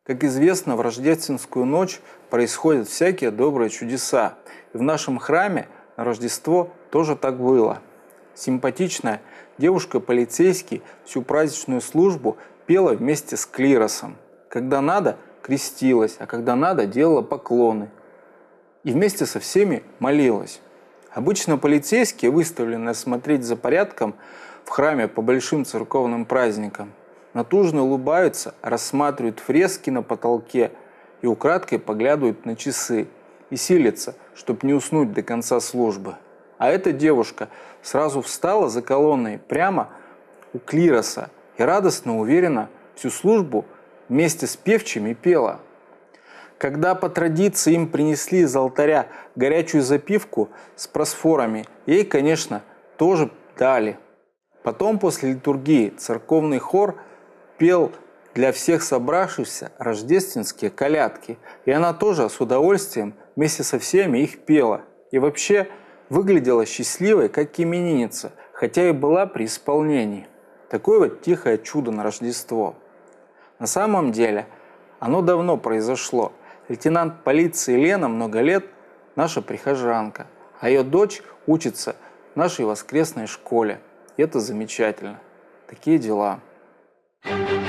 Как известно, в рождественскую ночь происходят всякие добрые чудеса. И в нашем храме на Рождество тоже так было. Симпатичная девушка-полицейский всю праздничную службу пела вместе с клиросом. Когда надо, крестилась, а когда надо, делала поклоны. И вместе со всеми молилась. Обычно полицейские, выставленные смотреть за порядком в храме по большим церковным праздникам, натужно улыбаются, рассматривают фрески на потолке и украдкой поглядывают на часы и силятся, чтобы не уснуть до конца службы. А эта девушка сразу встала за колонной прямо у клироса и радостно, уверенно всю службу вместе с певчими пела. Когда по традиции им принесли из алтаря горячую запивку с просфорами, ей, конечно, тоже дали. Потом после литургии церковный хор пел для всех собравшихся рождественские колядки, и она тоже с удовольствием вместе со всеми их пела. И вообще выглядела счастливой, как именинница, хотя и была при исполнении. Такое вот тихое чудо на Рождество. На самом деле оно давно произошло. Лейтенант полиции Лена много лет наша прихожанка, а ее дочь учится в нашей воскресной школе. И это замечательно. Такие дела.